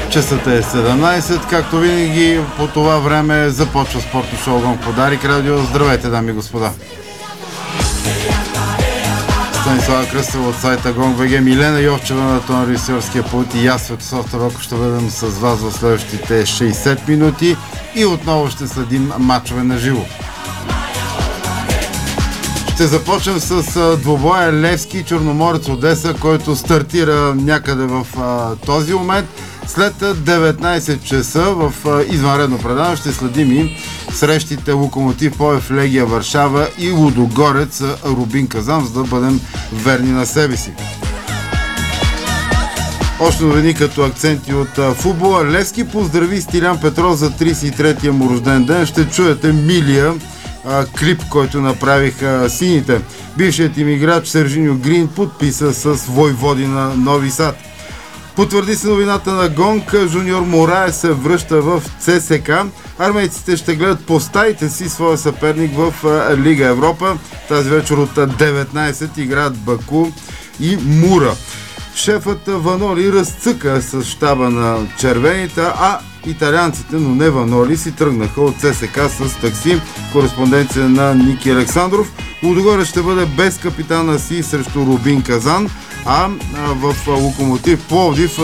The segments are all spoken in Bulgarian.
Часът е 17, както винаги по това време започва спортно шоу Гонг по Дарик Радио. Здравейте, дами и господа! Станислава Кръстева от сайта Gong.bg, Милена Йовчева на тон режисьорския пулт и аз, Светослав Табаков, ще бъдем с вас в следващите 60 минути и отново ще следим мачове на живо. Ще започнем с двубоя Левски Черноморец Одеса, който стартира някъде в този момент. След 19 часа в извънредно предаване ще следим и срещите Локомотив Пловдив Легия Варшава и Лудогорец Рубин Казан, за да бъдем верни на себе си. Още новини като акценти от футбола. Левски поздрави Стилян Петров за 33-я му рожден ден. Ще чуете милия клип, който направиха сините. Бившият им играч Сержиньо Грин подписа с Войводина Нови Сад. Потвърди се новината на Гонг. Жуниор Морае се връща в ЦСК. Армейците ще гледат по стаите си своя съперник в Лига Европа. Тази вечер от 19 играят Баку и Мура. Шефът Ваноли разцъка с щаба на червените, а италианците, но не Ваноли, си тръгнаха от ЦСК с такси. Кореспонденция на Ники Александров. Лудогорец ще бъде без капитана си срещу Рубин Казан, а в Локомотив Пловдив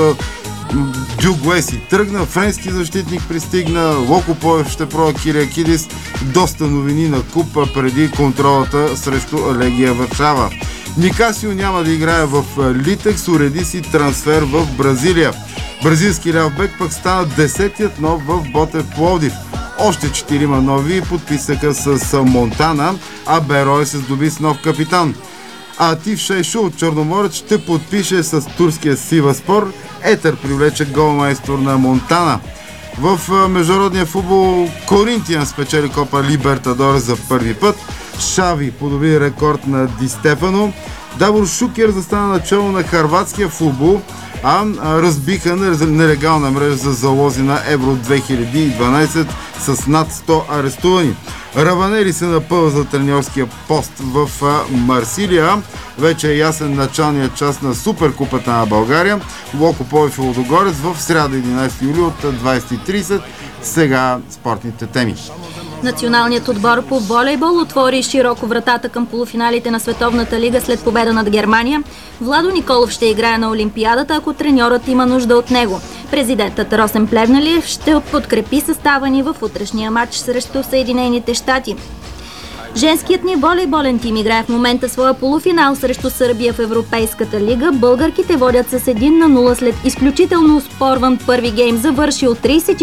Дюгуе си тръгна, френски защитник пристигна, Локо Пловдив ще пробва Кириакидис. Доста новини на купа преди контролата срещу Легия Варшава. Никасио няма да играе в Литекс, уреди си трансфер в Бразилия. Бразилски ляв бек пък стана 10-тият нов в Ботев Пловдив. Още 4 нови подписаха с Монтана, а Берой се здоби с нов капитан. Атив Шейшо от Черноморец ще подпише с турския Сиваспор. Етер привлече голмайстор на Монтана. В международния футбол Коринтиан спечели Копа Либертадорес за първи път. Шави подоби рекорд на Ди Стефано. Давор Шукер застана начало на харватския футбол, а разбиха нелегална мрежа за залози на Евро 2012 с над 100 арестувани. Раванели се напъва за треньорския пост в Марсилия. Вече е ясен началният час на Суперкупата на България. Локо Пловдив и Лудогорец в сряда 11 юли от 20:30. Сега спортните теми. Националният отбор по волейбол отвори широко вратата към полуфиналите на Световната лига след победа над Германия. Владо Николов ще играе на Олимпиадата, ако треньорът има нужда от него. Президентът Росен Плевнелиев ще подкрепи състава ни в утрешния матч срещу Съединените щати. Женският ни волейболен тим играе в момента своя полуфинал срещу Сърбия в Европейската лига. Българките водят с 1-0 след изключително оспорван първи гейм, завършил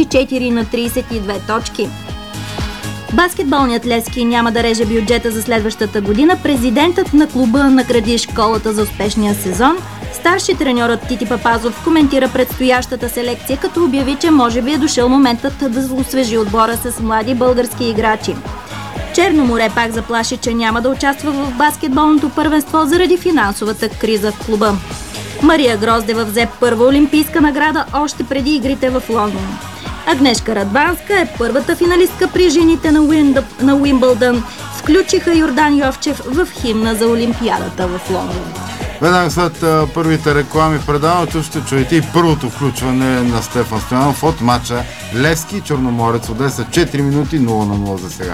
34-32 точки. Баскетболният Левски няма да реже бюджета за следващата година. Президентът на клуба награди школата за успешния сезон. Старши треньорът Тити Папазов коментира предстоящата селекция, като обяви, че може би е дошъл моментът да освежи отбора с млади български играчи. Черно море пак заплаши, че няма да участва в баскетболното първенство заради финансовата криза в клуба. Мария Гроздева взе първа олимпийска награда още преди игрите в Лондон. Агнешка Радванска е първата финалистка при жените на Уимбълдън. Включиха Йордан Йовчев в химна за Олимпиадата в Лондон. Веднага след първите реклами в предаването ще чуете и първото включване на Стефан Стоянов от матча Левски Черноморец Одеса. 4 минути 0-0 за сега.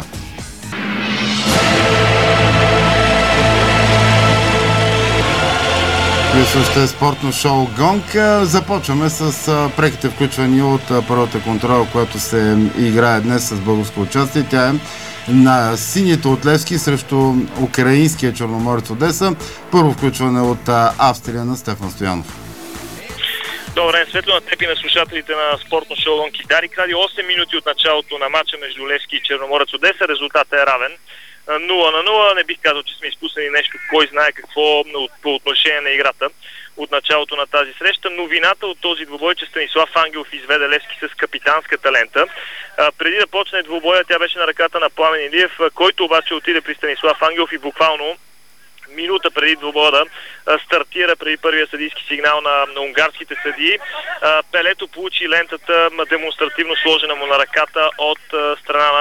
Също е спортно шоу Гонг. Започваме с преките включвания от първата контрола, която се играе днес с българско участие. Тя е на сините от Левски срещу украинския Черноморец Одеса. Първо включване от Австрия на Стефан Стоянов. Добър ден, Светло, на теб и на слушателите на спортно шоу Гонг и Дарик Радио. 8 минути от началото на матча между Левски и Черноморец Одеса. Резултатът е равен. 0-0. Не бих казал, че сме изпуснали нещо, кой знае какво по отношение на играта от началото на тази среща. Новината от този двубой, че Станислав Ангелов изведе Левски с капитанската лента. Преди да почне двубоя, тя беше на ръката на Пламен Илиев, който обаче отиде при Станислав Ангелов и буквално минута преди двубоя да стартира преди първия съдийски сигнал на унгарските съдии. Пелето получи лентата демонстративно сложена му на ръката от страна на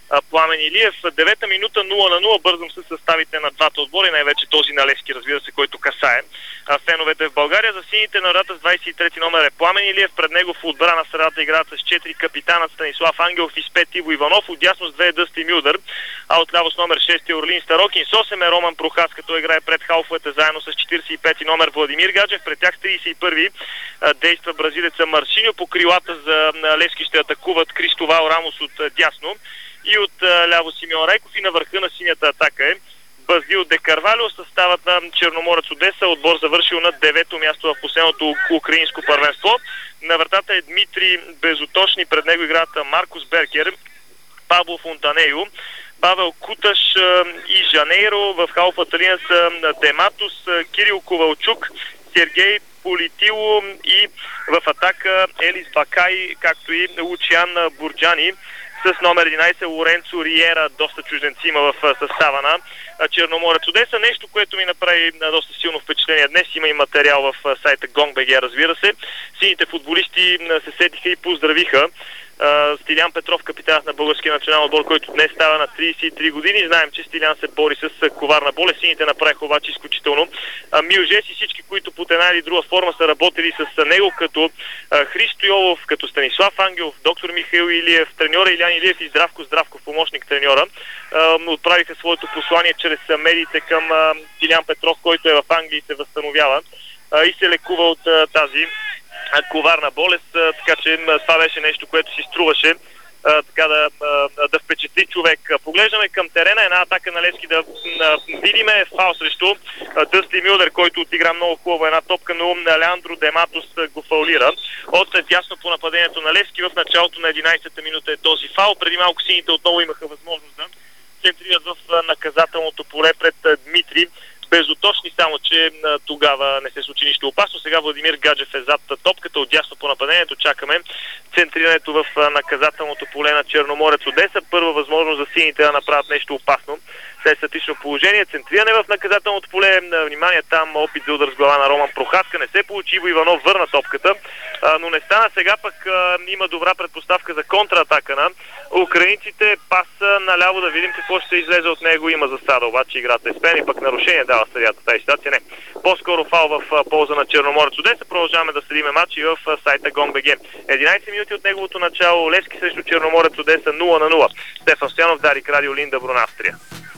Пламен Илиев. 9-та минута 0-0. Бързам с съставите на двата отбора и най-вече този на Левски, разбира се, който касае феновете в България. За сините на врата с 23 номер е Пламен Илиев. Пред него в отбрана средата играят с 4 капитанът Станислав Ангелов и с 5 Иво Иванов. Отдясно с 2 е Дъсти Мюлдър, а отляво с номер 6 е Орлин Старокин. С 8 е Роман Прохас, като играе пред халфовете заедно с 45 номер Владимир Гаджев. Пред тях с 31 действа бразилеца Марсиньо. По крилата за Левски ще атакуват Кристовал Рамос от дясно и от ляво Симеон Райков, и на върха на синята атака е Баздил Де Карвалио. Съставът на Черноморец Одеса, отбор завършил на 9-то място в последното украинско първенство. На вратата е Дмитрий Безоточни, пред него играят Маркус Беркер, Пабло Фонтанею, Павел Куташ и Жанейро. В халфата линия са Дематус, Кирил Ковалчук, Сергей Политило и в атака Елис Бакай, както и Лучиан Бурджани. С номер 11 Лоренцо Риера. Доста чужденци има в състава на Черноморец Одеса. Нещо, което ми направи доста силно впечатление днес. Има и материал в сайта Gong.bg, разбира се. Сините футболисти се сетиха и поздравиха Стилян Петров, капитанът на българския национален отбор, който днес става на 33 години. Знаем, че Стилян се бори с коварна болест. Сините направиха обаче изключително мил жест и всички, които под една или друга форма са работили с него, като Христо Йолов, като Станислав Ангелов, доктор Михаил Илиев, треньора Илян Илиев и Здравко Здравков, помощник треньора, отправиха своето послание чрез медиите към Стилян Петров, който е в Англия и се възстановява и се лекува от тази коварна болест, така че това беше нещо, което си струваше така да впечатли човек. Поглеждаме към терена, една атака на Левски да видиме фал срещу Дъсти Мюлдър, който отигра много хубаво една топка, но Леандро Дематос го фаулира. От дясно по нападението на Левски в началото на 11-та минута е този фал. Преди малко сините отново имаха възможност да центрират в наказателното поле пред Дмитрий Безоточни, само че тогава не се случи нищо опасно. Сега Владимир Гаджев е зад топката, отдясно по нападението. Чакаме центрирането в наказателното поле на Черноморец Одеса. Първа възможност за сините да направят нещо опасно след статично положение. Центриране в наказателното поле. Внимание, там опит за удар с глава на Роман Прохаска. Не се получи, Иво Иванов върна топката, но не стана. Сега пък има добра предпоставка за контратака на украинците. Пас наляво, да видим какво ще излезе от него. Има засада, обаче играта е спен и пък нарушение дава съдията тази ситуация. Не. По-скоро фал в полза на Черноморец Одеса. Продължаваме да следиме матч и в сайта Gong.bg. 11 минути от неговото начало. Левски срещу Черноморец Одеса 0-0. Стефан Стоянов, Дарик Радио, Линда, Брун, Австрия.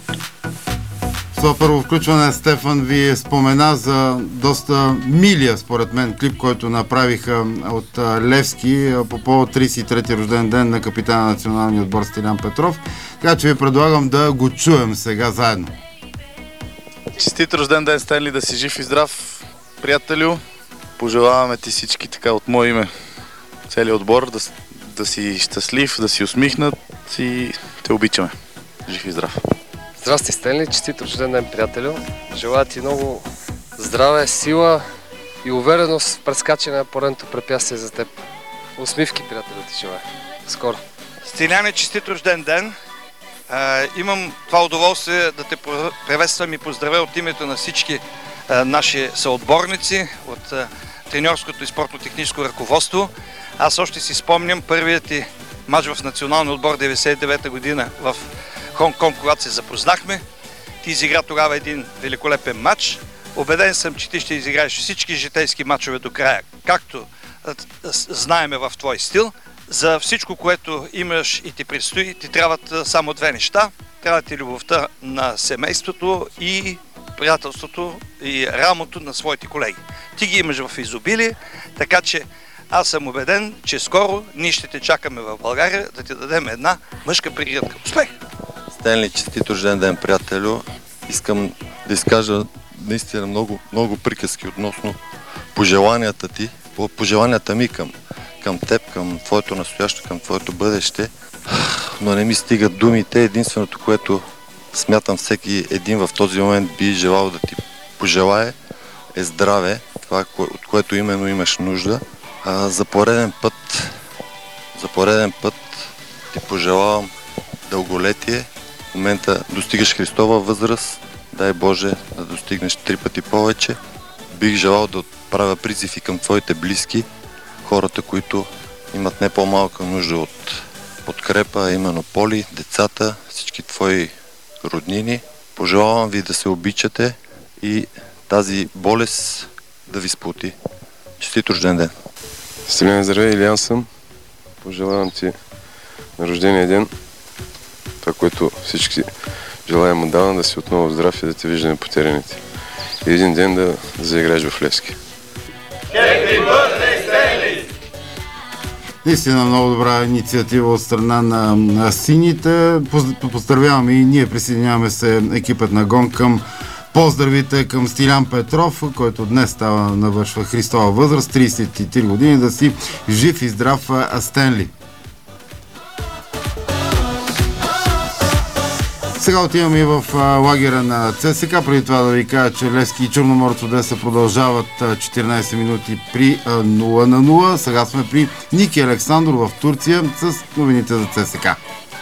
В това първо включване, Стефан, ви спомена за доста милия, според мен, клип, който направиха от Левски по повод 33-ти рожден ден на капитана на националния отбор Стилян Петров. Така че ви предлагам да го чуем сега заедно. Честит рожден ден, Стенли, да си жив и здрав, приятелю. Пожелаваме ти всички така от мое име, целият отбор, да си щастлив, да си усмихнат и те обичаме. Жив и здрав. Здрасти, Стенли, честит рожден ден, приятелю. Желая ти много здраве, сила и увереност в прескачане на поредното препятствие за теб. Усмивки, приятелю, ти желая. Скоро. Стиляне, честит рожден ден. Имам това удоволствие да те приветствам и поздравя от името на всички наши съотборници, от треньорското и спортно-техническо ръководство. Аз още си спомням първият ти мач в националния отбор 99-та година в Хонг-Конг, когато се запознахме. Ти изигра тогава един великолепен матч. Убеден съм, че ти ще изиграеш всички житейски матчове до края, както знаеме в твой стил. За всичко, което имаш и ти предстои, ти трябват само две неща. Трябва ти любовта на семейството и приятелството и рамото на своите колеги. Ти ги имаш в изобилие, така че аз съм убеден, че скоро ние ще те чакаме в България да ти дадем една мъжка пригръдка. Успех! Стенли, честит рожден ден, приятелю. Искам да изкажа наистина много приказки относно пожеланията ти, пожеланията ми към теб, към твоето настояще, към твоето бъдеще, но не ми стигат думите. Единственото, което смятам всеки един в този момент би желал да ти пожелае, е здраве, това, от което именно имаш нужда. За пореден път ти пожелавам дълголетие. В момента достигаш Христова възраст, дай Боже да достигнеш 3 пъти повече. Бих желал да отправя призив и към твоите близки, хората, които имат не по-малка нужда от подкрепа, именно Поли, децата, всички твои роднини. Пожелавам ви да се обичате и тази болест да ви сплоти. Честит рожден ден! Стилян, здравей, Илиян съм. Пожелавам ти на рождения ден това, което всички желаем отдавна, да си отново здрав и да те виждаме по терените. И един ден да заиграеш в Левски. Наистина много добра инициатива от страна на сините. Поздравяваме и ние, присъединяваме се екипът на Гон към поздравите към Стилян Петров, който днес навършва Христова възраст, 33 години, да си жив и здрав, Стенли. Сега отиваме и в лагера на ЦСКА. Преди това да ви кажа, че Левски и Черноморец Одеса продължават 14 минути при 0-0. Сега сме при Ники Александров в Турция с новините за ЦСКА.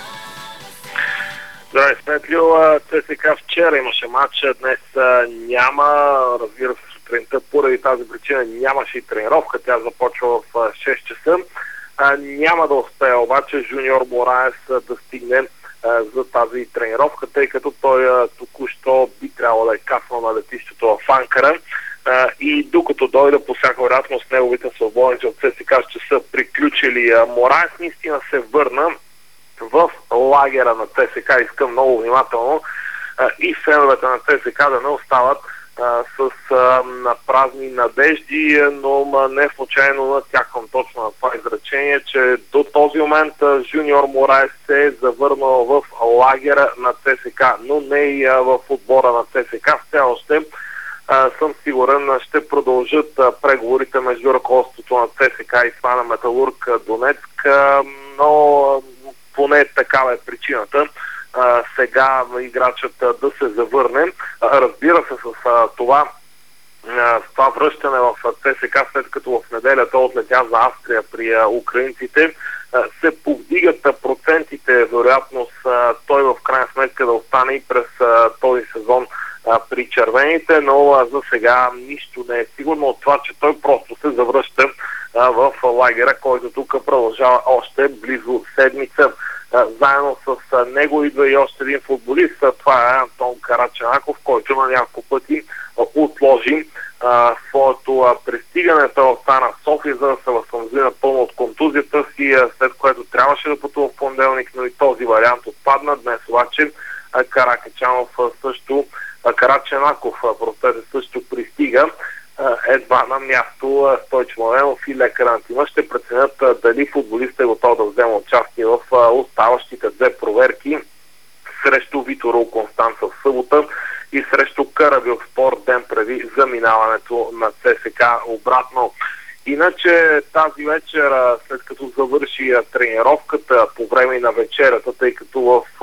Здравей, Сметлио. ЦСКА вчера имаше матч, днес няма. Разбира се, сутринта поради тази причина нямаше и тренировка. Тя започва в 6 часа. Няма да успее обаче Жуниор Мораес да стигне за тази тренировка, тъй като той току-що би трябвало да е каснал на летището в Анкара и докато дойде, по всяка вероятност неговите свободници от ЦСКА ще са приключили. Мораес наистина се върна в лагера на ЦСКА. Искам много внимателно и феновете на ЦСКА да не остават с празни надежди, но не случайно натяквам точно на това изречение, че до този момент Жуниор Мораес се е завърнал в лагера на ЦСКА, но не и в отбора на ЦСКА. Все още съм сигурен, ще продължат преговорите между ръководството на ЦСКА и това на Металург Донецк, но поне такава е причината сега играчът да се завърне. Разбира се, с това връщане в ЦСКА, след като в неделя той отлетя за Австрия при украинците, се повдигат процентите, вероятност той в крайна сметка да остане и през този сезон при червените, но за сега нищо не е сигурно от това, че той просто се завръща в лагера, който тук продължава още близо седмица. Заедно с него идва и още един футболист. Това е Антон Караченаков, който на няколко пъти отложи своето пристигане. Той остана в София, за да се възстанови напълно от контузията си, след което трябваше да пътува в понеделник, но и този вариант отпадна. Днес обаче Караченаков също пристига. Едва на място Стойчо Младенов и лекаря на тима ще преценят дали футболистът е готов да вземе участие в оставащите две проверки срещу Виторол Констанца в събота и срещу Карабелспор ден преди заминаването на ЦСКА обратно. Иначе тази вечер, след като завърши тренировката по време на вечерята, тъй като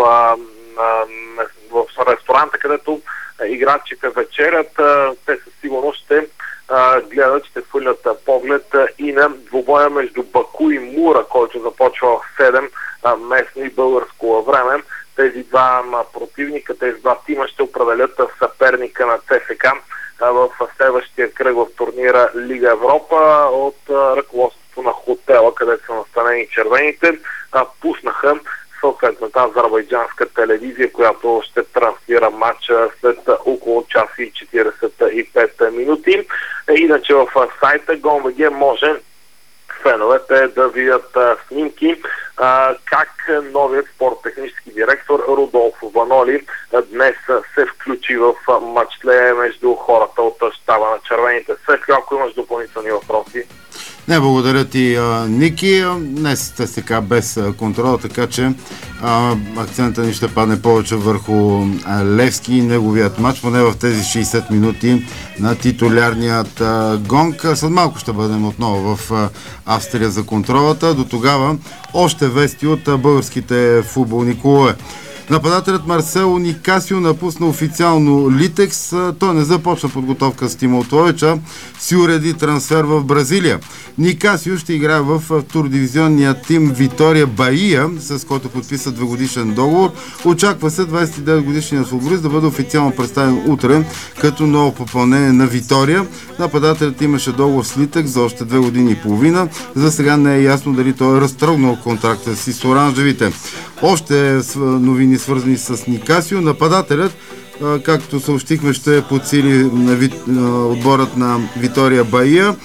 в ресторанта, където играчите вечерят, те със сигурност ще гледат, ще хвърлят поглед и на двубоя между Баку и Мура, който започва в 7 местно и българско време. Тези два противника, тези два тима ще определят съперника на ЦСКА в следващия кръг в турнира Лига Европа. От ръководството на хотела, където са настанени червените, пуснаха съответната азербайджанска телевизия, която ще транслира матча след около час и 45 минути. Иначе в сайта GON.BG може феновете да видят снимки как новият спорттехнически директор Рудолф Ваноли днес се включи в мачле между хората от щаба на червените. Светло, ако имаш допълнителни въпроси. Не, благодаря ти, Ники. Днес сте така без контрол, така че акцента ни ще падне повече върху Левски и неговият матч, поне в тези 60 минути на титулярният гонг. След малко ще бъдем отново в Австрия за контролата. До тогава още вести от българските футболни клубове. Нападателят Марсело Никасио напусна официално Литекс. Той не започна подготовка с Тимо Тлоича, си уреди трансфер в Бразилия. Никасио ще играе в турдивизионния тим Витория Баия, с който подписа 2-годишен договор. Очаква се 29-годишният футболист да бъде официално представен утре като ново попълнение на Витория. Нападателят имаше договор с Литекс за още 2 години и половина. За сега не е ясно дали той е разтрогнал контракта си с оранжевите. Още новини свързани с Никасио. Нападателят, както съобщихме, ще подсили отборът на Витория Баия.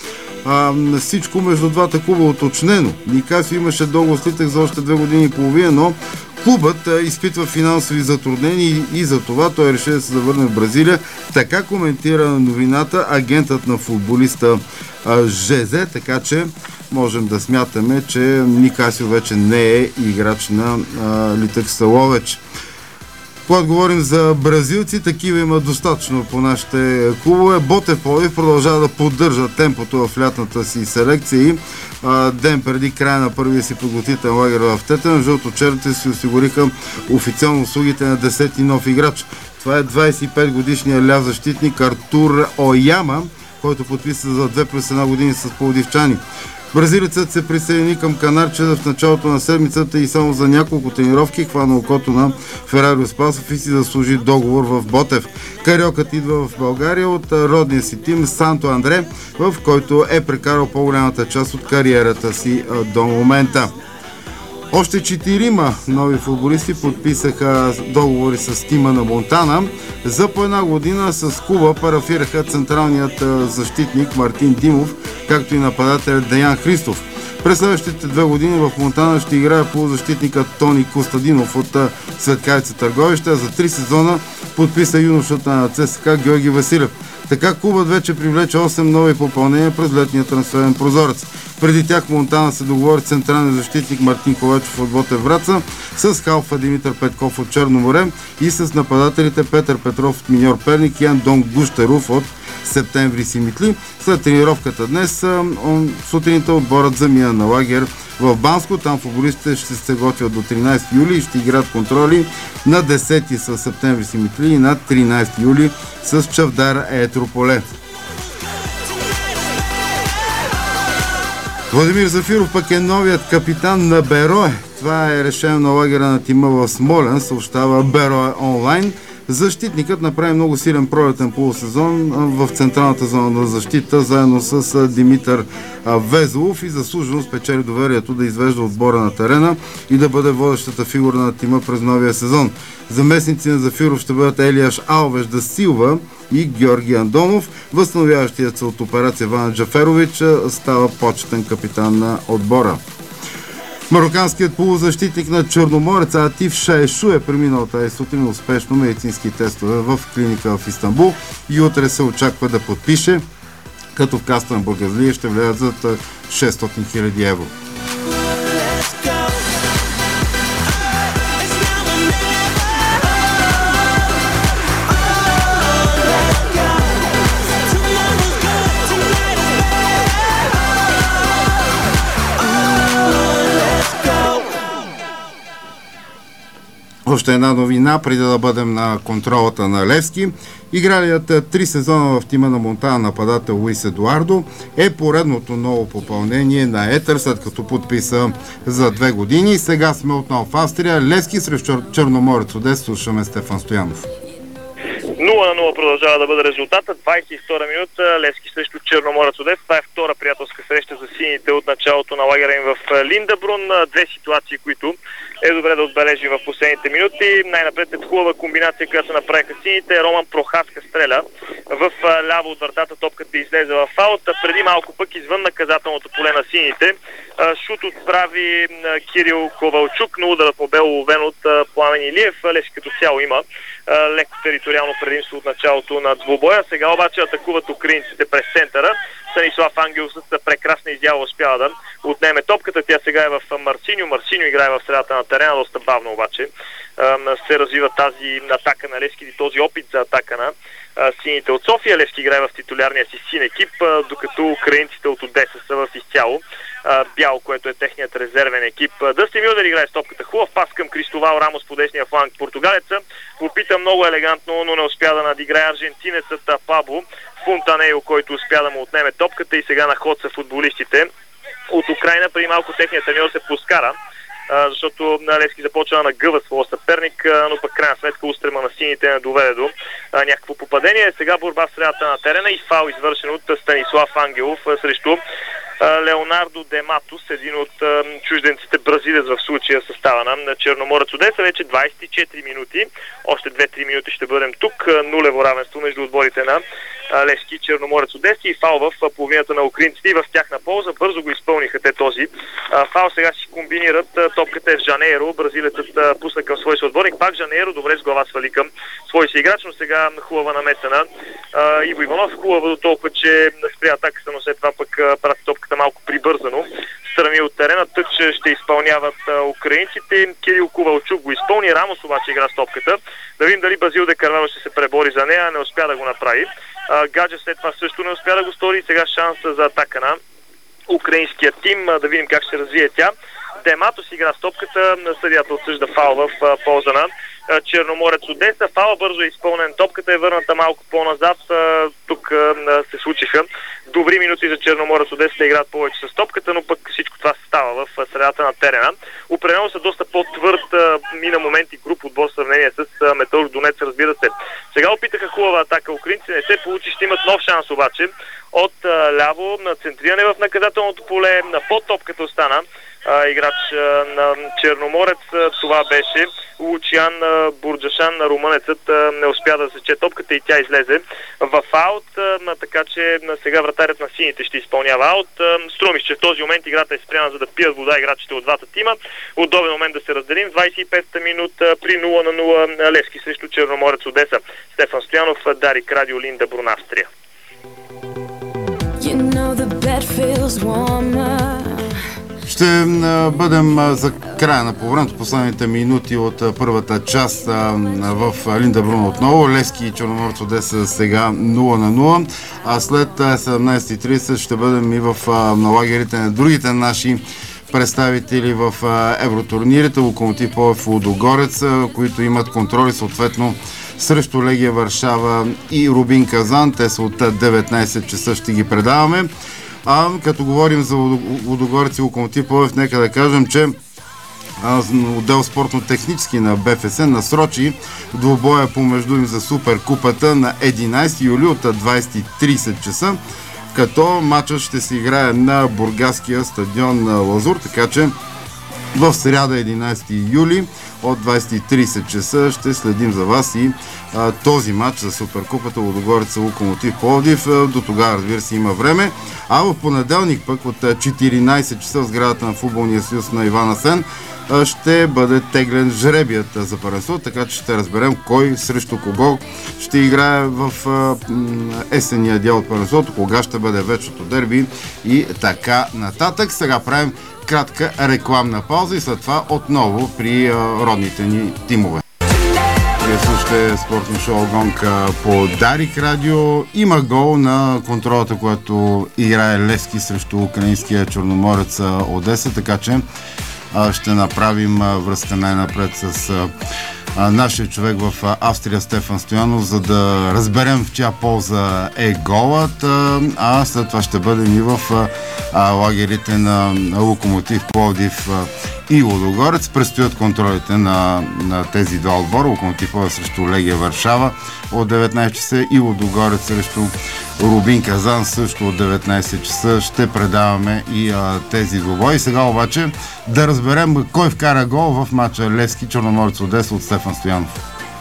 Всичко между двата клуба уточнено. Никасио имаше договор с Литекс за още 2 години и половина, но клубът изпитва финансови затруднения и за това той реши да се завърне в Бразилия. Така коментира новината агентът на футболиста Жезе, така че можем да смятаме, че Никасио вече не е играч на Литекс Ловеч. Когато говорим за бразилци, такива има достатъчно по нашите клубове. Ботев Пловдив продължава да поддържа темпото в лятната си селекция и ден преди края на първия си подготвителен лагер в Тетен, жълто-черните си осигуриха официално услугите на 10-ти нов играч. Това е 25-годишният ляв защитник Артур Ояма, който подписа за 2+1 години с пловдивчани. Бразилецът се присъедини към Канарче в началото на седмицата и само за няколко тренировки хвана окото на Ферарио Спасов и си заслужи договор в Ботев. Кариокът идва в България от родния си тим Санто Андре, в който е прекарал по-голямата част от кариерата си до момента. Още 4 нови футболисти подписаха договори с тима на Монтана. За по 1 година с клуба парафираха централният защитник Мартин Димов, както и нападателят Деян Христов. През следващите 2 години в Монтана ще играе полузащитника Тони Костадинов от Светкавица Търговище, а за 3 сезона подписа юношата на ЦСКА Георги Василев. Така клубът вече привлече 8 нови попълнения през летния трансферен прозорец. Преди тях Монтана се договори централен защитник Мартин Ковачев от Ботев Враца, с халфа Димитър Петков от Черно море и с нападателите Петър Петров от Миньор Перник и Андон Гущеров от Септември Симитли. След тренировката днес сутринта отборът замина на лагер в Банско. Там футболистите ще се готвят до 13 юли и ще играят контроли на 10 с Септември Симитли и на 13 юли с Чавдар Етрополе. Владимир Зафиров пък е новият капитан на Берое. Това е решено на лагера на тима в Смолен, съобщава Берое онлайн. Защитникът направи много силен пролетен полусезон в централната зона на защита, заедно с Димитър Везолов и заслужено спечели доверието да извежда отбора на терена и да бъде водещата фигура на тима през новия сезон. Заместници на Зафиров ще бъдат Елияш Алвеш да Силва и Георги Андонов. Възстановяващият се от операция Вана Джаферович става почетен капитан на отбора. Мароканският полузащитник на Черноморец Атиф Шаешу е преминал тази сутрин успешно медицински тестове в клиника в Истанбул и утре се очаква да подпише, като в каста на Бургазлия ще влязат 600 000 евро. Още една новина, преди да бъдем на контролата на Левски. Игралият 3 сезона в тима на Монтана нападател Луис Едуардо е поредното ново попълнение на Етър, след като подписа за 2 години. Сега сме отново в Австрия. Левски срещу Черноморец Одеса. Слушаме Стефан Стоянов. 0-0 продължава да бъде резултата. 22 минута Левски срещу Черноморец Одеса. Това е втора приятелска среща за сините от началото на лагера им в Линдабрун. 2 ситуации, които е добре да отбележи в последните минути. Най-напред е хубава комбинация, която направиха сините. Роман Прохаска стреля в ляво от вратата, топката излезе в аут. Преди малко пък извън наказателното поле на сините шут отправи Кирил Ковалчук, но ударът му бе уловен от Пламен Илиев. Левски като цяло има леко териториално предимство от началото на двубоя. Сега обаче атакуват украинците през центъра. Станислав Ангелов с прекрасна изява успява да отнеме топката. Тя сега е в Марсиньо. Марсиньо играе в средата на терена, доста бавно обаче се развива тази атака на Левски и този опит за атака на сините от София. Левски играе в титулярния си син екип, докато украинците от Одеса са в изцяло бял, което е техният резервен екип. Дъстин Милнер играе с топката. Хубав пас към Кристовал Рамос по десния фланг. Португалеца опита много елегантно, но не успя да надиграе аржентинецът Пабло Фонтанео, който успя да му отнеме топката и сега на ход са футболистите от Украйна. Преди малко техният треньор се поскара, защото Левски започва да нагъва своя съперник, но пък крайна сметка устрема на сините не доведе до някакво попадение. Сега борба в средата на терена и фаул извършен от Станислав Ангелов срещу Леонардо Де Матос, един от чужденците бразилец в случая състава на Черноморец Одеса. Вече 24 минути, още 2-3 минути ще бъдем тук. Нулево равенство между отборите на Левски и Черноморец Одеса и фаул в половината на украинците и в тяхна полза. Бързо го изпълниха те този фаул. Сега си комбинират. Топката е в Жанейро. Бразилецът пусна към свой съотборник. Пак Жанейро добре с глава свали към свой си играч, но сега хубава намеса на Иво Иванов. Хубава до толкова, че спря атаката, но след това пък прати топката малко прибързано страни от терена. Тък, че ще изпълняват украинците. Кирил Ковалчук го изпълни. Рамос обаче игра с топката. Да видим дали Базил де Карвело ще се пребори за нея. Не успя да го направи. Гаджев след това също не успя да го стори. Сега шанс за атака на украинския тим. Да видим как ще развие тя. Дематос игра с топката. Съдията отсъжда фаул в полза на Черноморец Одеса. Фаула бързо е изпълнен. Топката е върната малко по-назад. Тук се случиха добри минути за Черноморец Одеса да играят повече с топката, но пък всичко това се става в средата на терена. Определено са доста по-твърд и на моменти груп отбор в сравнение с Металург Донец, разбира се. Сега опитаха хубава атака украинци, не се получи, ще имат нов шанс обаче. От ляво на центриране в наказателното поле, на под топката остана играч на Черноморец. Това беше Лучиан Бурджашан, румънецът не успя да засече топката и тя излезе в аут, така че сега вратарят на сините ще изпълнява аут. Струмиш, че в този момент играта е спряна, за да пият вода играчите от двата тима. Удобен момент да се разделим. 25-та минута при 0-0 Левски срещу Черноморец Одеса. Стефан Стоянов, Дарик Радио, Линда Брун, Австрия. You know the bed feels warmer. Ще бъдем за края на по времето, последните минути от първата част в Линда Брун отново. Левски и Черноморец Одеса сега 0-0, а след 17:30 ще бъдем и на лагерите на другите наши представители в евротурнирите. Локомотив Пловдив, Лудогорец, които имат контроли съответно срещу Легия Варшава и Рубин Казан. Те са от 19 часа, ще ги предаваме. Като говорим за Лудогорец и Локомотив Пловдив, нека да кажем, че отдел спортно-технически на БФС насрочи двубоя помежду им за Суперкупата на 11 юли от 20:30 часа, като матчът ще се играе на бургаския стадион Лазур, така че в сряда 11 юли от 20:30 часа ще следим за вас и този матч за Суперкупата Лудогорец Локомотив Пловдив. До тогава, разбира се, има време. А в понеделник пък от 14 часа в сградата на Футболния съюз на Иван Асен ще бъде теглен жребият за първенство, така че ще разберем кой срещу кого ще играе в есенния дял от първенството, кога ще бъде вечното дерби и така нататък. Сега правим кратка рекламна пауза и след това отново при родните ни тимове. Вие слушате спортно шоу Гонка по Дарик Радио. Има гол на контролата, която играе Левски срещу украинския Черноморец Одеса, така че ще направим връзка най-напред с нашия човек в Австрия Стефан Стоянов, за да разберем в чия полза е голът, а след това ще бъдем и в лагерите на Локомотив Пловдив и Лудогорец. Предстоят контролите на тези два отбора. Локомотив Пловдив срещу Легия Варшава от 19 часа и Лудогорец срещу Рубин Казан също от 19 часа. Ще предаваме и тези двубои. Сега обаче да разберем кой вкара гол в матча Левски Черноморец Одеса от Стефан Стоянов.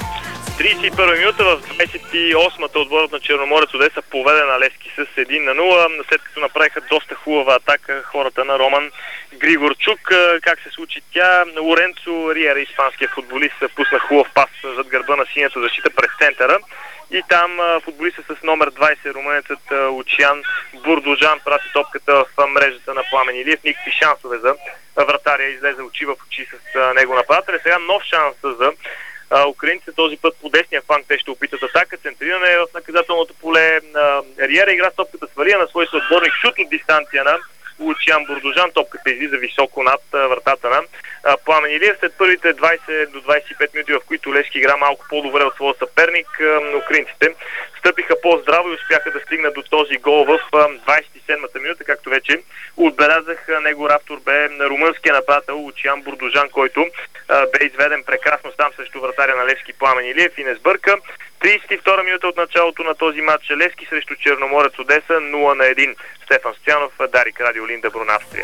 31 минута в 28-та отборът на Черноморец Одеса поведе на Левски с 1-0, след като направиха доста хубава атака хората на Роман Григорчук. Как се случи тя? Лоренцо Риера, испанския футболист, пусна хубав пас зад гърба на синята защита през центъра. И там футболиста с номер 20, румънецът Лучиан Бурджашан, прати топката в мрежата на Пламен Илиев. Никакви шансове за вратаря излезе очи в очи с него нападателя. Сега нов шанс за украинците, този път по десния фланг те ще опитат атака, центриране в наказателното поле. Риера игра с топката с Валия на свой съотборник, шут от дистанция на Лучиан Бурдожан. Топката излиза високо над вратата на Пламен Илиев. След първите 20 до 25 минути, в които Левски игра малко по-добре от своя съперник, украинците стъпиха по-здраво и успяха да стигнат до този гол в 27-та минута, както вече отбелязах. Негов автор бе румънския нападател Лучиан Бурдожан, който бе изведен прекрасно там срещу вратаря на Левски Пламен Илиев и не сбърка. 32 минута от началото на този матч. Левски срещу Черноморец Одеса 0-1. Стефан Стоянов, Дарик Радио, Линда Брун, Австрия.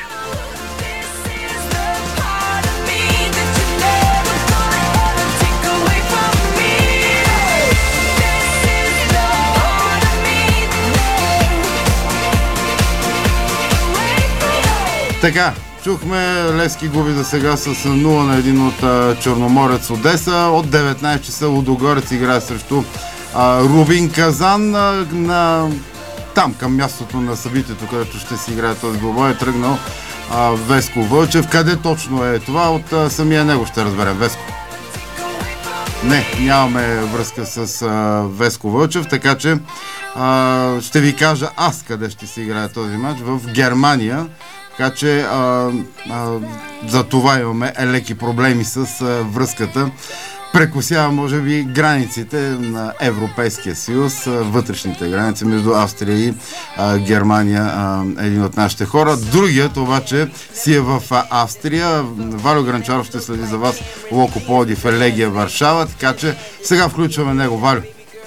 Така, чухме, Левски губи за сега с 0-1 от Черноморец Одеса. От 19 часа Лудогорец играе срещу Рубин Казан. Там, към мястото на събитието, където ще си играе този двубой, е тръгнал Веско Вълчев. Къде точно е това? От самия него ще разберем. Веско. Не, нямаме връзка с Веско Вълчев, така че ще ви кажа аз къде ще си играе този матч. В Германия. Така че за това имаме леки проблеми с връзката. Прекусява, може би, границите на Европейския съюз, вътрешните граници между Австрия и Германия, един от нашите хора. Другият обаче си е в Австрия. Валю Гранчаров ще следи за вас Локо Пловдив, Легия Варшава, така че сега включваме него. Валю.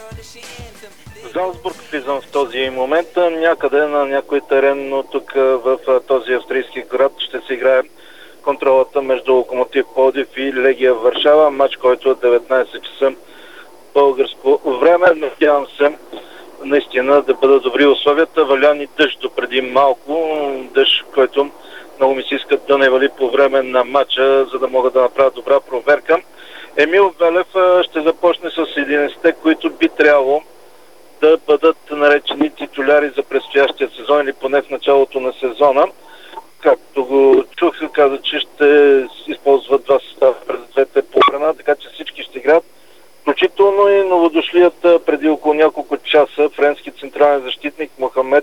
Залцбург влизам в този момент, някъде на някой терен, но тук в този австрийски град ще се играе контролата между Локомотив Пловдив и Легия Варшава, матч, който е 19 часа българско време. Надявам се наистина да бъдат добри условията. Валя ни дъжд допреди малко, дъжд, който много ми се искат да не вали по време на матча, за да могат да направят добра проверка. Емил Велев ще започне с 11-те, които би трябвало да бъдат наречени титуляри за предстоящия сезон или поне в началото на сезона. Както го чух, се каза, че ще използват два състава през двете по храна, така че всички ще играят. Включително и новодошлият преди около няколко часа френски централен защитник Мохамед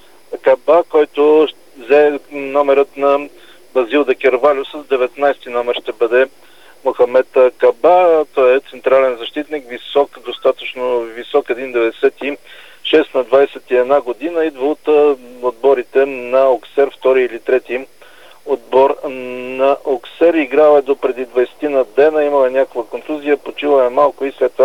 Каба, който взе номерът на Базил де Кервалю, с 19 номер ще бъде Мохамед Каба. Той е централен защитник, висок, достатъчно висок, 1,96 на 21 година. Идва от отборите на Оксер, втори или трети отбор на Оксер. Играл е до преди 20 на дена, имал е някаква контузия, почива е малко и след това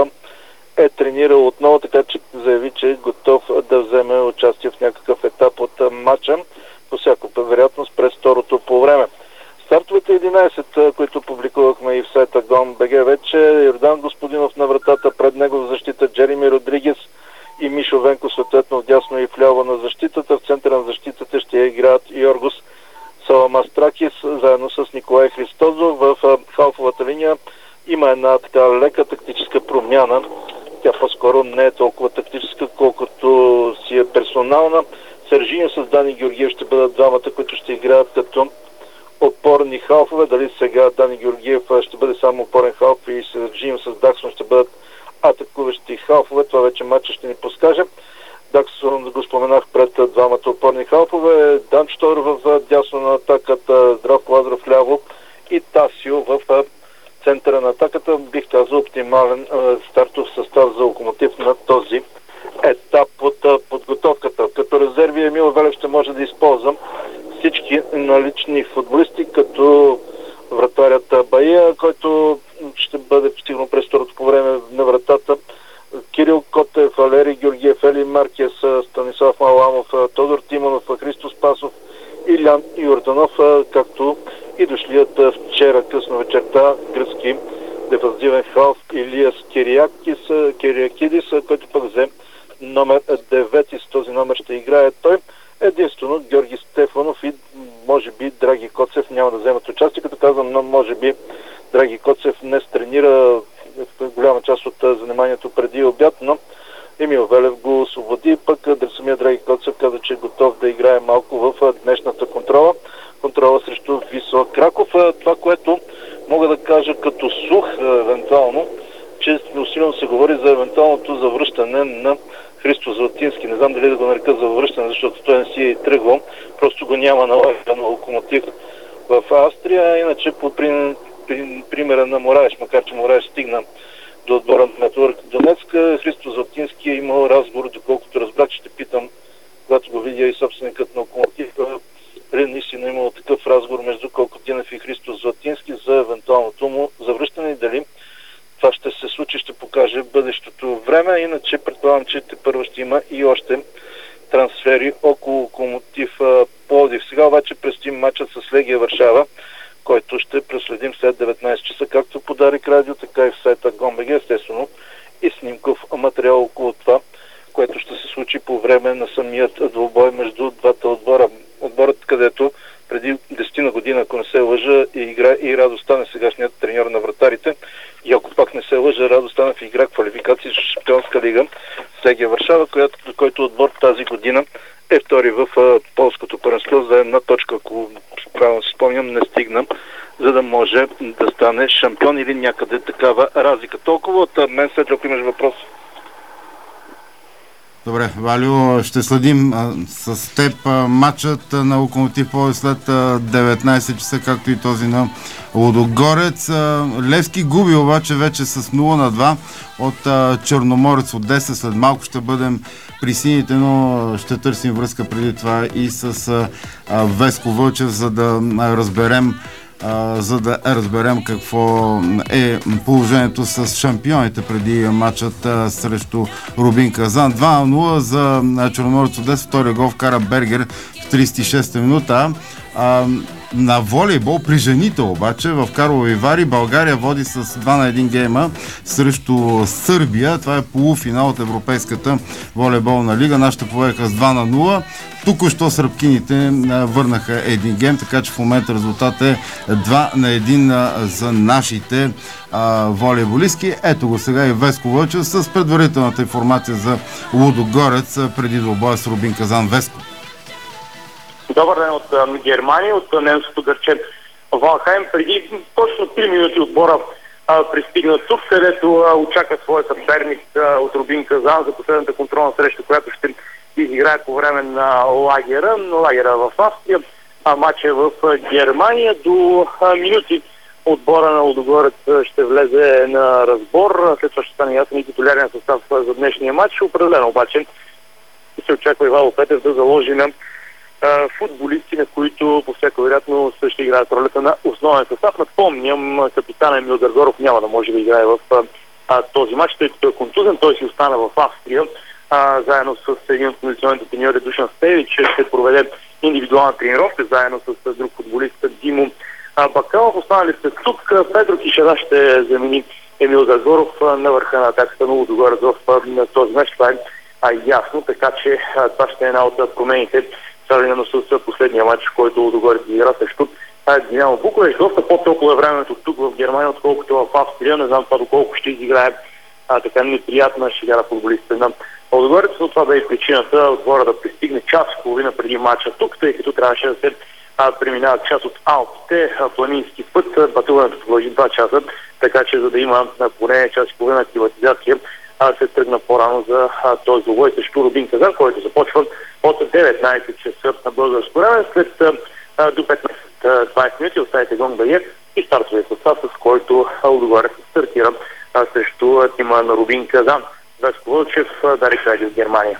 е тренирал отново, така че заяви, че е готов да вземе участие в някакъв етап от матча, по всяка вероятност през второто по време. Стартовете 11, които публикувахме и в сайта GOM.BG вече: Йордан Господинов на вратата, пред него в защита Джереми Родригес и Мишо Венко, съответно вдясно и вляво на защитата. В центъра на защитата ще играят Йоргос Саламастракис заедно с Николай Христозов. В халфовата линия има една така лека тактическа промяна. Тя по-скоро не е толкова тактическа, колкото си е персонална. Сержиньо с Дани Георгиев ще бъдат двамата, които ще играят като опорни халфове. Дали сега Дани Георгиев ще бъде само опорен халф и Сержиньо с Даксон ще бъдат атакуващи халфове, това вече матча ще ни подскаже. Даксон го споменах пред двамата опорни халфове. Дан Штор в дясно на атаката, Здравко Лазаров ляво и Тасио в центъра на атаката. Бих казал оптимален стартов състав за Локомотив на този етап от подготовката. Като резерви Емил Велев ще може да използвам всички налични футболисти, като вратарят Баия, който ще бъде сигурно през второто по време на вратата, Кирил Котев, Валери Георгиев, Ели Маркес, Станислав Маламов, Тодор Тимонов, Христо Спасов, Илян Йорданов, както и дошлият вчера късно вечерта гръцки дефанзивен халф Илиас Кириакидис, който пък взе номер 9 и с този номер ще играе той. Единствено Георги Стефанов и може би Драги Коцев няма да вземат участие, като казвам, но може би Драги Коцев не тренира голяма част от заниманието преди обяд, но Емил Велев го освободи, пък самия Драги Коцев каза, че е готов да играе малко в днешната контрола срещу ВИС евентуално, че усилено се говори за евентуалното завръщане на Христо Златински. Не знам дали да го нарека за връщане, защото той не си е тръгвал. Просто го няма на лагера на Локомотив в Австрия. Иначе по примера на Мораеш, макар че Мораеш стигна до отбора на Металург Донецк, Христо Златински е имал разговор, доколкото разбрах, ще питам, когато го видя и собственикът на Локомотив, наистина имало такъв разговор между Калкотинов и Христо Златински за евентуалното му завръщане и дали това ще се случи, ще покаже бъдещото време. Иначе предполагам, че тепърва ще има и още трансфери около Локомотив Пловдив. Сега обаче предстои матчът с Легия Варшава, който ще преследим след 19 часа, както по Дарик Радио, така и в сайта Гомбеге, естествено, и снимков материал около това, което ще се случи по време на самият двубой между двата отбора. Отборът, където преди 10 година, ако не се лъжа, игра и Радо Станев, сегашният треньор на вратарите. И ако пак не се лъжа, Радо Станев игра квалификации с Шампионска лига с Легия Варшава, който отбор тази година е втори в полското първенство за една точка, ако правилно си спомням, не стигна, за да може да стане шампион или някъде такава разлика. Толкова от мен, след ако имаш въпрос. Добре, Валю, ще следим с теб матчът на Локомотив Пловдив след 19 часа, както и този на Лудогорец. Левски губи обаче вече с 0-2 от Черноморец Одеса. След малко ще бъдем при сините, но ще търсим връзка преди това и с Веско Вълчев, за да разберем какво е положението с шампионите преди матчът срещу Рубин Казан. 2-0 за Черноморец Одеса. Втория гол вкара Бергер в 36-та минута. На волейбол при жените обаче в Карлови Вари България води с 2-1 гейма срещу Сърбия. Това е полуфинал от Европейската волейболна лига. Нашите победиха с 2-0. Току-що сръбкините върнаха един гейм, така че в момента резултат е 2-1 за нашите волейболистки. Ето го сега и Веско Вълчев с предварителната информация за Лудогорец преди двубоя с Рубин Казан. Веско. Добър ден от Германия, от немското гърче Валхайм. Преди точно 3 минути отбора пристигна тук, където очака своя съперник от Рубин Казан за последната контролна среща, която ще изиграе по време на лагера в Австрия. Матч е в Германия. До минути отбора на Лудогорец ще влезе на разбор. След това ще стане ясен и титулярен състав за днешния матч. Определено обаче се очаква Ивайло Петев да заложи на футболисти, на които по всяка вероятност ще играят ролята на основен състав. Напомням, капитана Емил Гъргоров няма да може да играе в този матч, тъй като е контузен. Той си остана в Австрия. Заедно с един от кондиционните треньори Душан Стевич ще проведе индивидуална тренировка, заедно с друг футболист Димо Бакалов. Останалите тук. Петро Кишеда ще замени Емил Гъргоров на върха на атаката на Лудогорец в този матч. Това е ясно, така че това ще е една от промените, свързано с последния матч, който Лудогорец игра срещу Динамо Букурещ. Доста по-топло е времето тук в Германия, отколкото в Австрия. Не знам това доколко ще изиграе така неприятна шега на футболистите на Лудогорец, но това бе и причината отбора да пристигне час и половина преди матча тук, тъй като трябваше да се преминават част от Алпите, планински път. Пътуването продължи 2 часа, така че за да има поне час и половина климатизация, се тръгна по-рано за този двубой срещу Рубин Казан, който започва от 19 часа на българско време. След до 15-20 минути оставите Гомбеге и стартовия състав, с който Лудогорец стартира срещу тима на Рубин Казан. Веско Вълчев, Дарик Радио, Германия.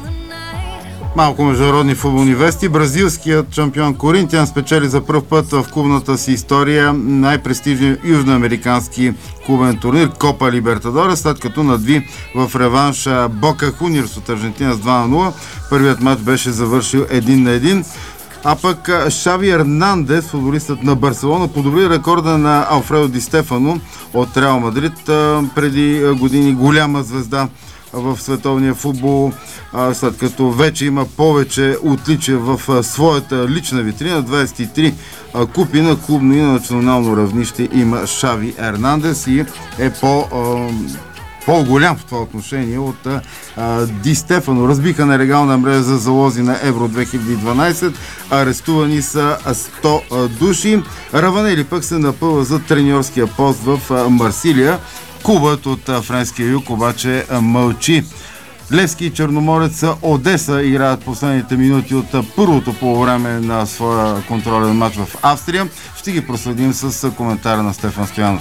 Малко международни футболни вести. Бразилският шампион Коринтиан спечели за пръв път в клубната си история най-престижния южноамерикански клубен турнир Копа Либертадорес, след като надви в реванш Бока Хунирс от Аржентина с 2-0. Първият матч беше завършил 1-1. А пък Шави Ернандес, футболистът на Барселона, подобри рекорда на Алфредо Ди Стефано от Реал Мадрид. Преди години голяма звезда в световния футбол, след като вече има повече отличия в своята лична витрина. 23 купи на клубно и на национално равнище има Шави Ернандес и е по-голям в това отношение от Ди Стефано. Разбиха нелегална мрежа за залози на Евро 2012. Арестувани са 100 души. Раванели пък се напъва за треньорския пост в Марсилия. Клубът от френския юг обаче мълчи. Левски и Черноморец Одеса играят последните минути от първото полувреме на своя контролен матч в Австрия. Ще ги проследим с коментара на Стефан Стоянов.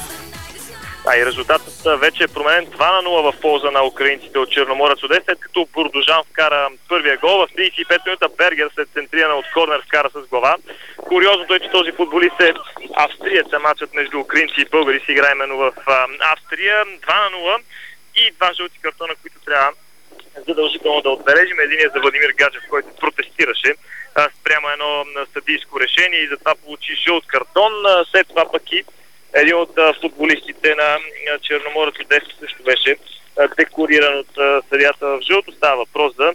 И резултатът вече е променен 2-0 в полза на украинците от Черноморец Одеса, след като Бурдожан вкара първия гол. В 35 минута Бергер след центрирана от корнер вкара с глава. Куриозното е, че този футболист е австриец. Матчът между украинци и българи се играе именно в Австрия. 2-0 и два жълти картона, които трябва задължително да отбележим. Единият за Владимир Гаджев, който протестираше спрямо едно съдийско решение и затова получи жълт картон. След това пък и един от футболистите на Черноморец Одеса също беше декориран от съдията в жълто. Става въпрос за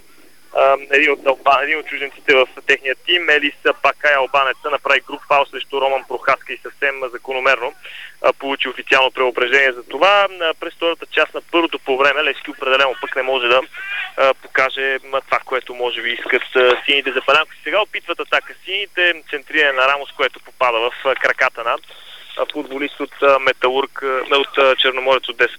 един от чужденците в техния тим. Елис Бакай, албанеца, направи груб фаул срещу Роман Прохаска и съвсем закономерно получи официално преупреждение за това. През втората част на първото по време Левски определено пък не може да покаже това, което може би искат сините за Палянко. Сега опитват атака сините, центриране на Рамос, което попада в краката на футболист от Металург, от Черноморец Одеса.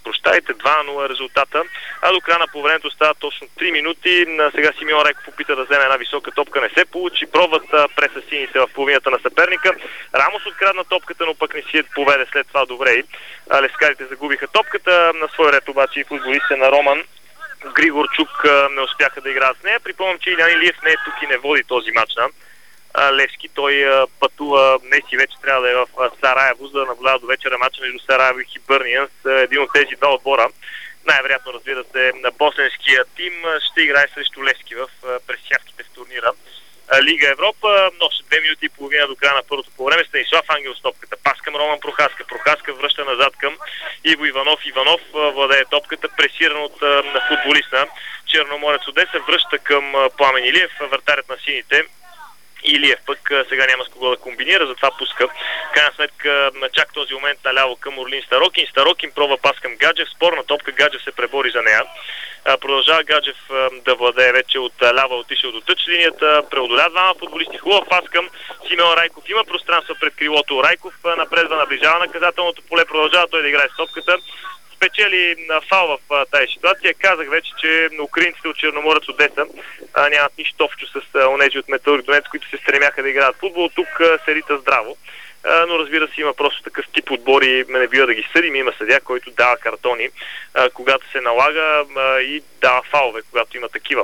2-0 резултата. А до края на по времето става точно 3 минути. Сега Симеон Райков опита да вземе една висока топка, не се получи. Пробват преса сините в половината на съперника. Рамос открадна топката, но пък не си поведе след това добре. Левскарите загубиха топката. На свой ред обаче и футболистите на Роман Григорчук не успяха да играят с нея. Припомням, че Илян Илиев не е тук и не води този матч на Левски. Той пътува, днес и вече трябва да е в Сараево, за да наблюдава до вечера матча между Сараево и Хибърниенс. Един от тези два отбора, най-вероятно разбира се, на босненския тим, ще играе срещу Левски в пресявките в турнира Лига Европа. Още 2 минути и половина до края на първото по време. Станислав Ангел с топката. Пас към Роман Прохаска. Прохаска връща назад към Иво Иванов. Иванов владее топката, пресиран от футболист на Черноморец Одеса. Връща към Пламен Илиев, вратарят на сините. Илиев пък сега няма с кого да комбинира, затова пуска. Крайна сметка чак този момент наляво към Орлин Старокин. Старокин пробва пас към Гаджев. Спорна топка, Гаджев се пребори за нея. Продължава Гаджев да владее вече от лява, отишъл до тъч линията. Преодоля двама футболисти. Хубав пас към Симеон Райков. Има пространство пред крилото. Райков напредва, наближава наказателното поле. Продължава той да играе с топката. Спечели фал в тази ситуация. Казах вече, че украинците от Черноморец Одеса нямат нищо общо с онези от Металург Донецк, които се стремяха да играят футбол. Тук се рита здраво. Но разбира се, има просто такъв тип отбори, не бива да ги съдим. Има съдия, който дава картони, когато се налага, и дава фалове, когато има такива.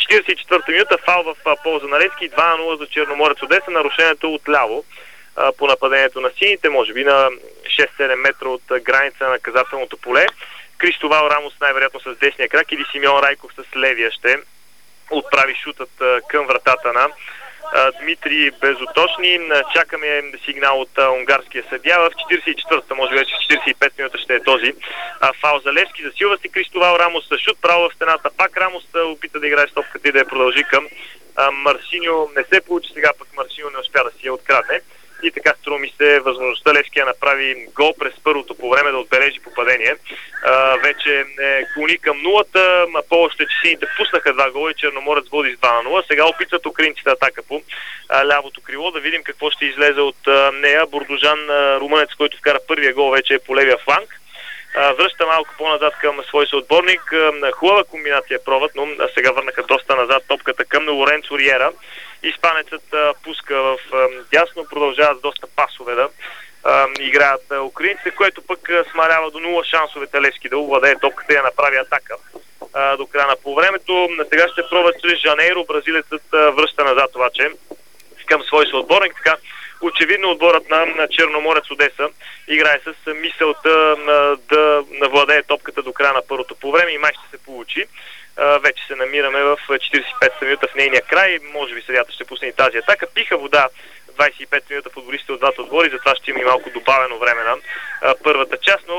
44-та минута, фал в полза на Левски, 2-0 за Черноморец Одеса. Нарушението от ляво по нападението на сините, може би на 6-7 метра от граница на наказателното поле. Кристовал Рамос най-вероятно с десния крак или Симеон Райков с левия ще отправи шутът към вратата на Дмитрий Безоточни. Чакаме сигнал от унгарския съдия. В 44-та, може би вече в 45 минута ще е този фал за Левски. Засилва се Кристовал Рамос с шут право в стената. Пак Рамос опита да играе с топката и да я продължи към Марсиньо. Не се получи, сега пък Марсиньо не успя да си я открадне. И така струми се възможността Левски направи гол през първото по време да отбележи попадение. Вече клони към нулата, по-още че сините пуснаха 2 гола и Черноморец води с 2-0. Сега опитват украинците атака по лявото крило. Да видим какво ще излезе от нея. Бурдожан, румънец, който вкара първия гол, вече е по левия фланг. Връща малко по-назад към свой съотборник. Хубава комбинация пробват, но сега върнаха доста назад топката към Лоренцо Риера. Испанецът пуска в дясно, продължават доста пасове да играят украинците, което пък смалява до 0 шансовете Левски да овладее топката и да направи атака до края на полувремето. Сега ще пробват чрез Жанейро. Бразилецът връща назад обаче към свой съотборник. Така очевидно отборът на Черноморец Одеса играе с мисълта да навладее топката до края на първото по време и май ще се получи. Вече се намираме в 45 минута в нейния край. Може би съдията ще пусне и тази атака. Пиха вода 25 минута футболистите от двата отбори, затова ще има и малко добавено време на първата част, но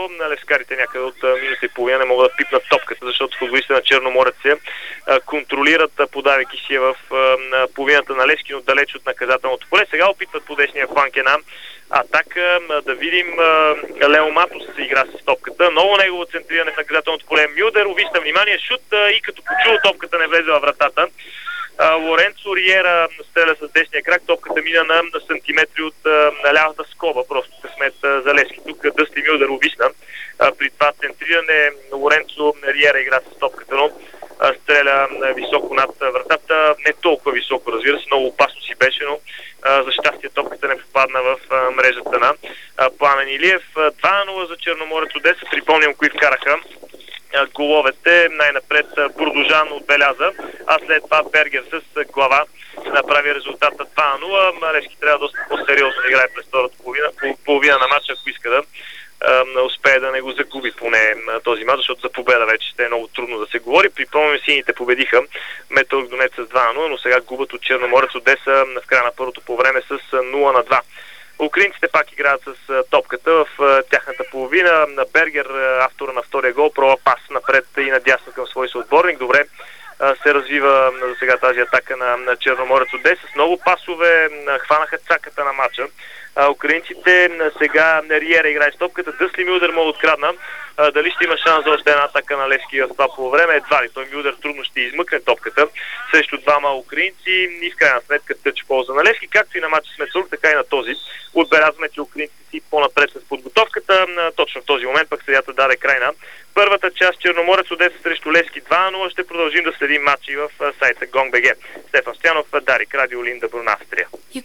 вратарскарите някъде от минута и половина не могат да пипнат топката, защото футболистите на Черноморец се контролират, подавайки си в половината на Левски, но далеч от наказателното поле. Сега опитват по десния фланг една атака. Да видим Лео Матос се игра с топката. Ново негово центриране в наказателното поле. Мюлдер увижда внимание, шут и като почува топката не влезе във вратата. Лоренцо Риера стреля с десния крак, топката мина на сантиметри от лявата скоба, просто късмет за Левски. Тук Дъсти Мюлдер увисна. При това центриране Лоренцо Риера игра с топката, но стреля високо над вратата, не толкова високо, разбира се, много опасно си беше, но за щастие топката не попадна в мрежата на Пламен Илиев. 2-0 за Черноморец Одеса. Припомням кои вкараха головете. Най-напред Бурдожан отбеляза, а след това Бергер с глава направи резултата 2-0. Левски трябва доста по-сериозно да играе през втората половина на матча, ако иска да успее да не го загуби поне този мач, защото за победа вече ще е много трудно да се говори. Припомням, сините победиха Металург Донец с 2-0, но сега губят от Черноморец Одеса в края на първото по време с 0-2. Украинците пак играят с топката в тяхната половина. Бергер, автора на втория гол, пробва пас напред и надясно към свой съотборник. Добре се развива за сега тази атака на Черноморец Одеса. С много пасове хванаха цаката на матча. Украинците сега Риера играе с топката. Дъсли Мюлдер му открадна. Дали ще има шанс за още една атака на Левски в това по време? Едва ли. Той Мюлдер трудно ще измъкне топката срещу двама украинци и в крайна сметка тъч полза на Левски, както и на матча с Металург, така и на този. Отбелязваме, че украинците си по-напред с подготовката. Точно в този момент пък съдията даде край на първата част. Черноморец Одеса срещу Левски 2-0. Ще продължим да следим матчи в сайта Gong.bg. Стефан Стоянов, Дарик Радио, Линда Брун, Австрия.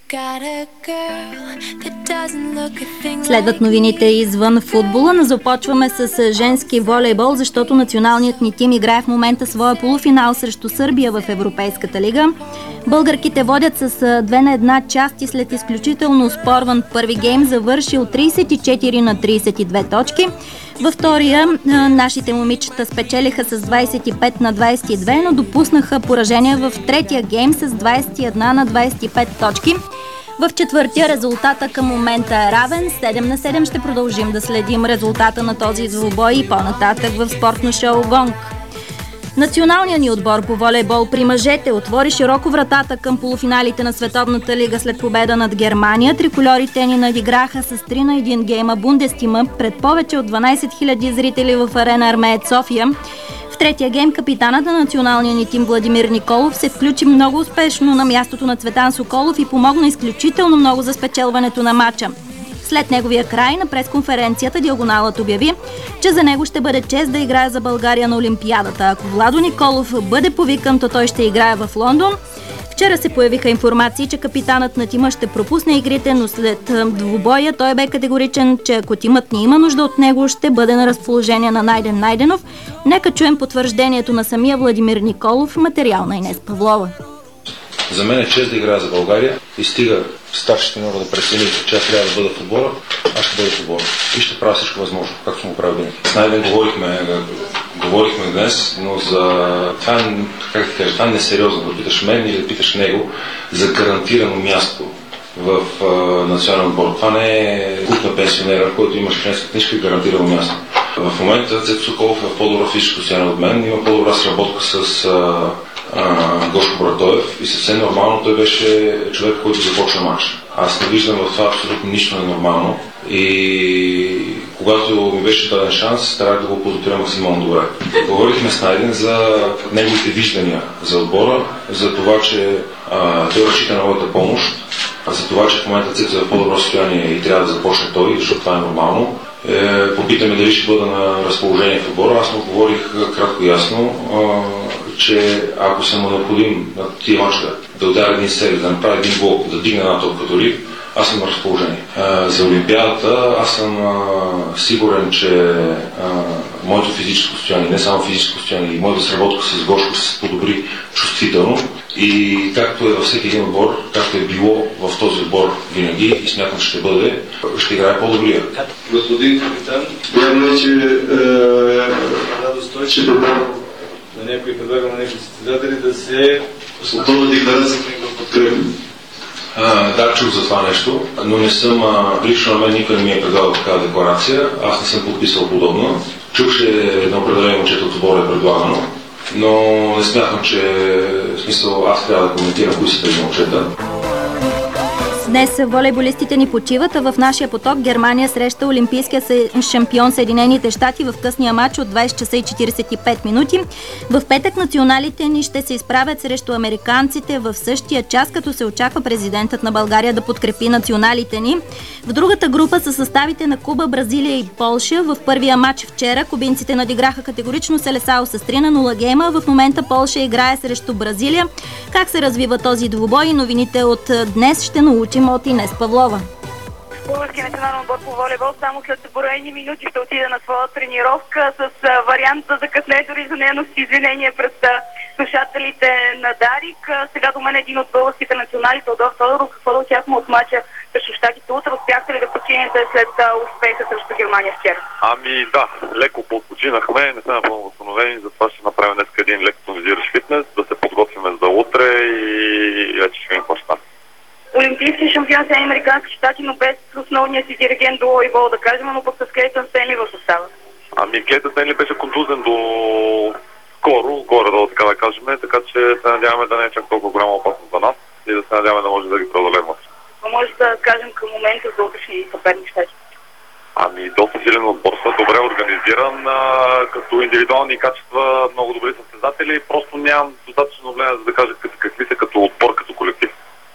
Следват новините извън футбола, но започваме с женски волейбол, защото националният ни тим играе в момента своя полуфинал срещу Сърбия в Европейската лига. Българките водят с 2-1 части след изключително спорван първи гейм, завършил 34-32 точки. Във втория нашите момичета спечелиха с 25-22, но допуснаха поражение в третия гейм с 21-25 точки. В четвъртия резултата към момента е равен. 7-7 ще продължим да следим резултата на този двубой и по-нататък в спортно шоу Гонг. Националният ни отбор по волейбол при мъжете отвори широко вратата към полуфиналите на Световната лига след победа над Германия. Трикольорите ни надиграха с 3-1 гейма Бундестима пред повече от 12 000 зрители в арена Армеец София. В третия гейм капитанът на националния ни тим Владимир Николов се включи много успешно на мястото на Цветан Соколов и помогна изключително много за спечелването на матча. След неговия край на пресконференцията Диагоналът обяви, че за него ще бъде чест да играе за България на Олимпиадата. Ако Владо Николов бъде повикан, то той ще играе в Лондон. Вчера се появиха информации, че капитанът на тима ще пропусне игрите, но след двубоя той бе категоричен, че ако тимът ни има нужда от него, ще бъде на разположение на Найден Найденов. Нека чуем потвърждението на самия Владимир Николов в материал на Инес Павлова. За мен е чест да играя за България и стига старшите хора да прецени, че аз трябва да бъда в отбора, аз ще бъда в отбора и ще правя всичко възможно, както съм го правил винаги. С Найден говорихме днес, но за това, как да кажа, това е несериозно да питаш мен или да питаш него за гарантирано място в национален отбор. Това не е клуб на пенсионера, който има членска книжка и гарантирано място. В момента Цецо Соколов е в по-добро физическо състояние от мен, има по-добра сработка с Гошко Братоев и съвсем нормално той беше човек, който започна матч. Аз не виждам в това абсолютно нищо ненормално и когато ми беше даден шанс, старах да го подготвя максимално добре. Говорихме с Найден за неговите виждания за отбора, за това, че той разчита на моята помощ, за това, че в момента Цецо е в по-добро състояние и трябва да започне той, защото това е нормално. Попитаме дали ще бъда на разположение в отбора. Аз му отговорих кратко и ясно, че ако съм му необходим на тия мачка да ударя един сервис, да направя един гол, да дигна една топка дори, аз съм на разположение. За Олимпиадата аз съм сигурен, че моето физическо състояние, не само физическо състояние, и моята сработка с Гошко се подобри чувствително. И както е във всеки един отбор, както е било в този отбор винаги и смятам, че ще бъде, ще играе по-добрия. Господин капитан, вярно е, че радостойче на някои предлага на някои състезатели да се основна декларация в подкрепа. Да, чух за това нещо, но не съм, лично на мен никой не ми е предлагал такава декларация. Аз не съм подписал подобно. Чух, че едно определено момчето от отбора е предлагано, но не смятам, че в смисъл аз трябва да коментирам кои са тези момчета. Днес волейболистите ни почиват, а в нашия поток Германия среща олимпийския шампион Съединените щати в късния матч от 20 часа и 45 минути. В петък националите ни ще се изправят срещу американците в същия час, като се очаква президентът на България да подкрепи националите ни. В другата група са съставите на Куба, Бразилия и Полша. В първия матч вчера кубинците надиграха категорично Селесао с 3-0 гейма. В момента Полша играе срещу Бразилия. Как се развива този двубой? Новините от днес ще научим от Инес Павлова. Българския национален отбор по волейбол само след броени минути ще отиде на своя тренировка с вариант за закъсне дори за нейно си извинение пред слушателите на Дарик. Сега до мен един от българските национали, Тодор Тодоров, какво да очакваме от мача срещу щатите утре? Успяхте ли да починете след успеха срещу Германия вчера? Ами да, леко починахме, не сме напълно възстановени, затова ще направим днес един леко тонизиращ фитнес, да се подготвим за утре и вече ще видим какво ще стане. Олимпийски шампион са американски щати, но без основния си диригент до волейбол, да кажем, но пък с Клейтън Стенли в състава. Ами Клейтън Стенли беше контузен до скоро, горе-долу така да кажем, така че се надяваме да не е чак толкова голяма опасност за нас и да се надяваме да може да ги преодолеем. А може да кажем към момента за утрешни съперни щати? Ами доста силен отбор, добре организиран, като индивидуални качества, много добри състезатели, просто нямам достатъчно влияние за да кажа какви са като отбор, като колектив.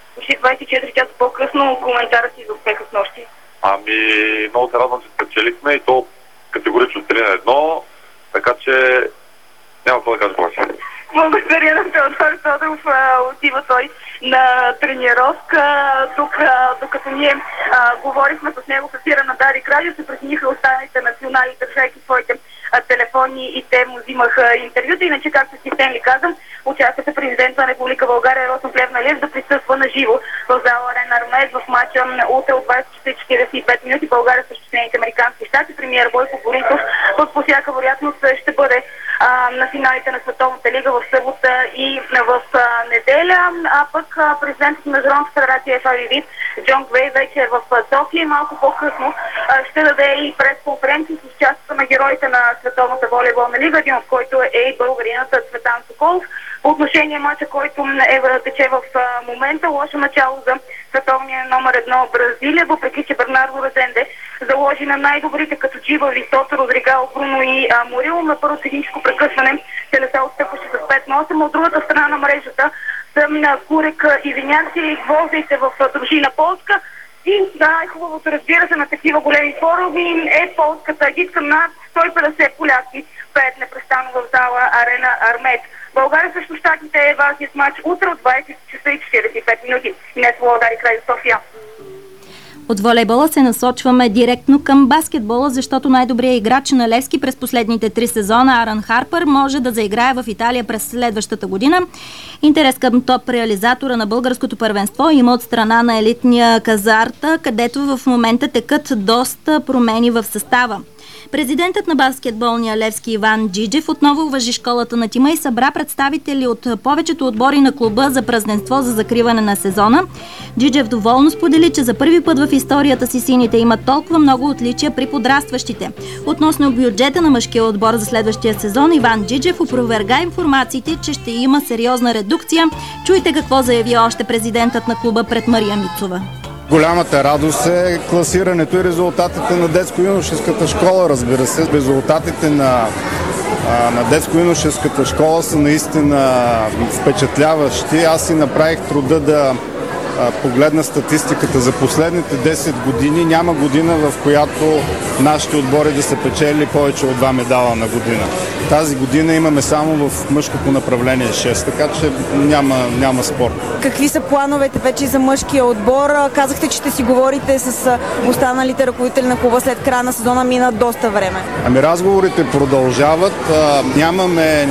24 часа по-късно коментара си за успеха с нощи. Ами много се радвам, че спечелихме и то категорично 3-1, така че няма какво да кажа повече. Благодаря на Теодор Тодоров, отива той на тренировка. Тук, докато ние говорихме с него в ефира на Дарик Радио, се присъединиха останалите национали, държайки своите телефони и те му взимаха интервюта. Иначе, както си Стенли казвам, участва се президента на Република България Росен Плевнелиев да присъства на живо в зала Арена Армеец в матча утре от 20:45 минути България срещу Съединените американски щати. Премиер Бойко Борисов по всяка вероятност ще бъде на финалите на Световната лига в събота и в неделя. А пък президентът на Международната федерация FIVB Джон Гвей вече е в София и малко по-късно ще даде и пресконференция с участието на героите на Световната волейболна лига, един от който е и българинът Цветан Соколов. По отношение мача, който тече в момента, лошо начало за световния номер 1 Бразилия, въпреки че Бернардо Резенде заложи на най-добрите като Джива, Висото, Родригал, Бруно и Морило. На първо техническо прекъсване Селесао отстъпваше с 5-8. От другата страна на мрежата са Курек и Винярси, гвоздейте в дружина полска. И най-хубавото, разбира се, на такива големи форуми е полската агитка на 150 поляци пеят непрестанно в зала Арена Армеец. България срещу щатите е важният матч утре от 20 часа и 45 минути. Инес Павлова, Дарик Радио, София. От волейбола се насочваме директно към баскетбола, защото най-добрият играч на Левски през последните 3 сезона, Арън Харпър, може да заиграе в Италия през следващата година. Интерес към топ реализатора на българското първенство има от страна на елитния Казарта, където в момента текат доста промени в състава. Президентът на баскетболния Левски Иван Джиджев отново уважи школата на тима и събра представители от повечето отбори на клуба за празненство за закриване на сезона. Джиджев доволно сподели, че за първи път в историята си сините имат толкова много отличия при подрастващите. Относно бюджета на мъжкия отбор за следващия сезон, Иван Джиджев опроверга информациите, че ще има сериозна редукция. Чуйте какво заяви още президентът на клуба пред Мария Мицова. Голямата радост е класирането и резултатите на детско-юношеската школа, разбира се. Резултатите на детско-юношеската школа са наистина впечатляващи. Аз си направих труда да погледна статистиката за последните 10 години. Няма година, в която нашите отбори да са печели повече от 2 медала на година. Тази година имаме само в мъжкото направление 6, така че няма спор. Какви са плановете вече за мъжкия отбор? Казахте, че ще си говорите с останалите ръководители на клуба след края на сезона, мина доста време. Ами разговорите продължават. Нямаме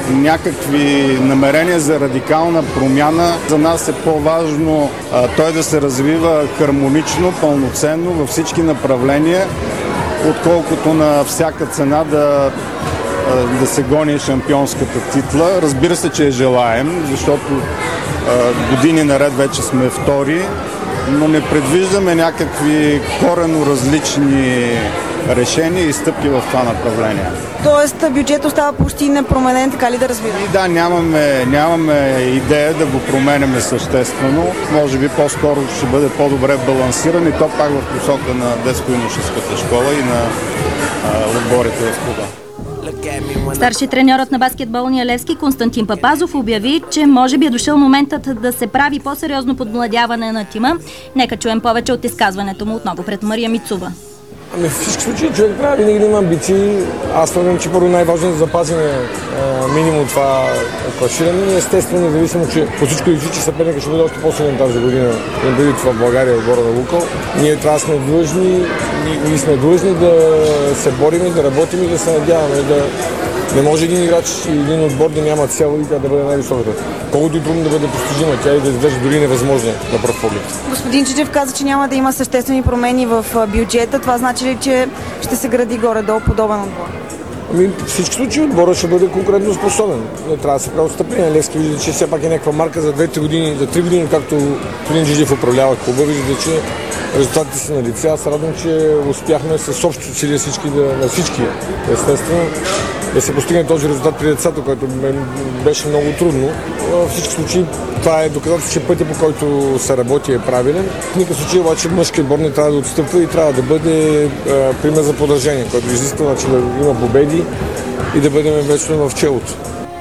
някакви намерения за радикална промяна. За нас е по-важно той да се развива хармонично, пълноценно във всички направления, отколкото на всяка цена да да се гони шампионската титла. Разбира се, че я желаем, защото години наред вече сме втори, но не предвиждаме някакви коренно различни решения и стъпки в това направление. Тоест бюджет остава почти непроменен, така ли да разбирам? И да, нямаме идея да го променяме съществено. Може би по-скоро ще бъде по-добре балансиран и то пак в посока на детско-юношеската школа и на отборите в клуба. Старши треньорът на баскетболния Левски Константин Папазов обяви, че може би е дошъл моментът да се прави по-сериозно подмладяване на тима. Нека чуем повече от изказването му отново пред Мария Мицова. В всички случаи човек трябва винаги да има амбиции. Аз твърдям, че първо най-важно е да запазим минимум това класиране. Естествено, независимо, че по всичко личи, че съперника ще бъде още по-силен тази година. Не бъде това в България отбора на Лукол. Ние това сме длъжни да се борим, да работим и да се надяваме да не може един играч и един отбор да няма цел и тя да бъде най-високата. Колкото и трудно да бъде постижима, тя и да изглежда дори невъзможна на пръв поглед. Господин Чичев каза, че няма да има съществени промени в бюджета. Това значи ли, че ще се гради горе-долу подобен отбор? В всички случаи отборът ще бъде конкурентно способен. Не трябва да се прави отстъпление. Левски вижда, че все пак е някаква марка за 2-3 години, за 3 години, както господин Джиджев управлява клуба. Вижда, че резултатите са на лице. Аз радвам, че успяхме с общи усилия на всички, естествено, да се постигне този резултат при децата, който беше много трудно. В всички случаи това е доказателство, че пътя, по който се работи, е правилен. В никакъв случай обаче мъжкият отбор не трябва да отстъпва и трябва да бъде пример за подражание, който изисква да има победи и да бъдем вечно в челото.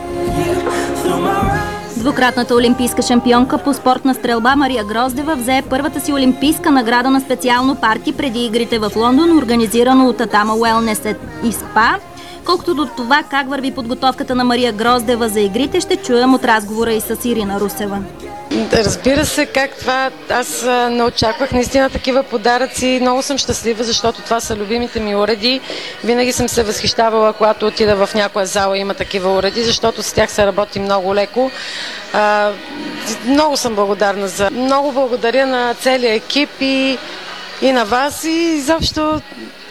Двукратната олимпийска шампионка по спортна стрелба Мария Гроздева взе първата си олимпийска награда на специално парти преди игрите в Лондон, организирано от Атама Уелнес и СПА. Колкото до това как върви подготовката на Мария Гроздева за игрите, ще чуем от разговора и с Ирина Русева. Разбира се, как това. Аз не очаквах наистина такива подаръци. Много съм щастлива, защото това са любимите ми уреди. Винаги съм се възхищавала, когато отида в някоя зала и има такива уреди, защото с тях се работи много леко. Много съм благодарна Много благодаря на целия екип и на вас и изобщо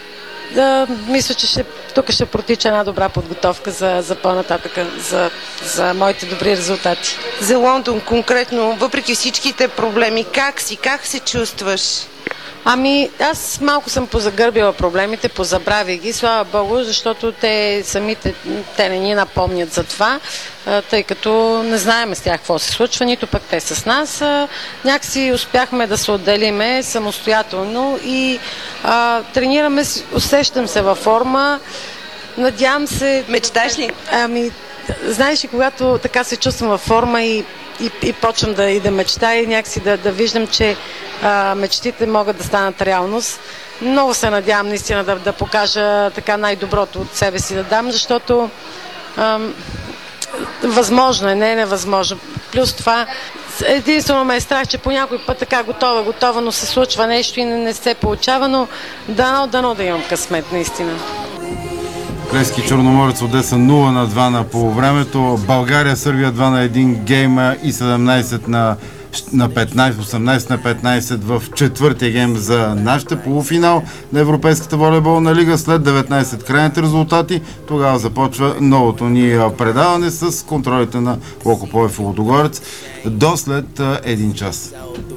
мисля, че тук ще протича една добра подготовка за по-нататък, за моите добри резултати. За Лондон конкретно, въпреки всичките проблеми, как се чувстваш? Аз малко съм позагърбила проблемите, позабравя ги, слава Богу, защото те не ни напомнят за това, тъй като не знаем с тях какво се случва, нито пък те с нас. Някакси успяхме да се отделиме самостоятелно и тренираме, усещам се във форма, надявам се... Мечташ ли? Знаеш ли, когато така се чувствам във форма и почвам да мечтая и някакси да виждам, че мечтите могат да станат реалност. Много се надявам наистина да покажа така най-доброто от себе си да дам, защото възможно е, не е невъзможно. Плюс това, единствено ме е страх, че по някой път така готова, но се случва нещо и не се получава, но дано да имам късмет, наистина. Левски Черноморец Одеса 0-2 на полувремето. България Сърбия 2-1 гейма и 17 на 15, 18 на 15 в четвъртия гейм за нашите полуфинал на Европейската волейболна лига. След 19 крайните резултати, тогава започва новото ни предаване с контролите на Локопловев и Лудогорец до след 1 час.